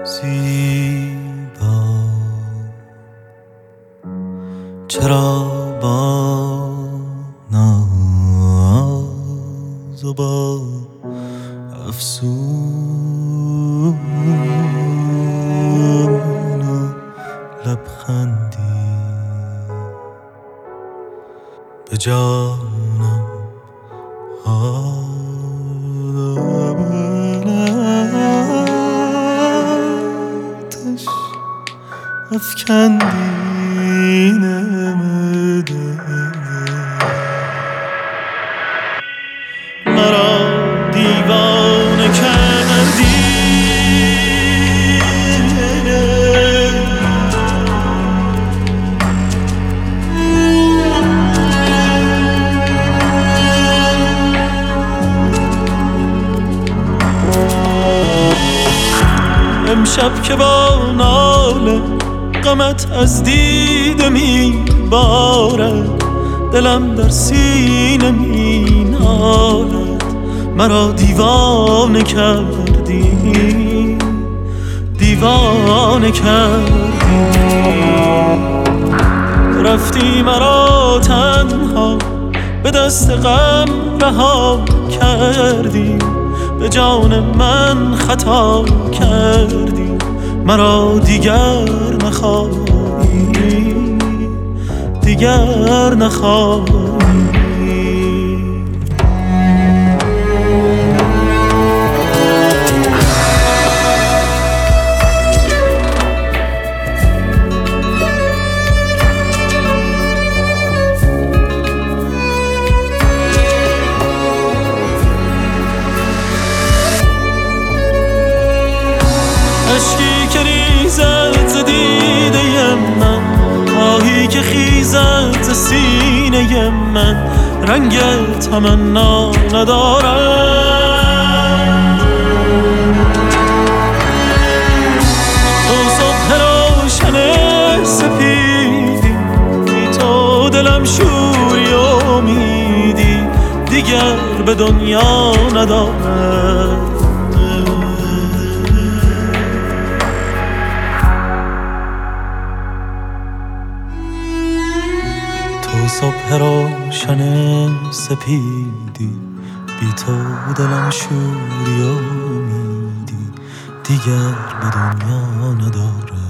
زیبا چرا با ناز و با افسون و لبخندی به جانم آتش افکندی نمده مرا دیوانه کردی امشب که با ناله غمت از دیده می بارد دلم در سینه می نالد مرا دیوانه کردی دیوانه کردی رفتی مرا تنها به دست غم رها کردی به جان من خطا کردی مرا دیگر نخواهی دیگر نخواهی عشقی که ریزد ز دیده من خواهی که خیزد ز سینه من رنگ تمنا ندارد تو صبح روشن سپیدی بی تو دلم شوری امیدی دیگر به دنیا ندارد تو صبح روشن سپیدی بی تو دلم شوری امیدی دیگر به دنیا نداره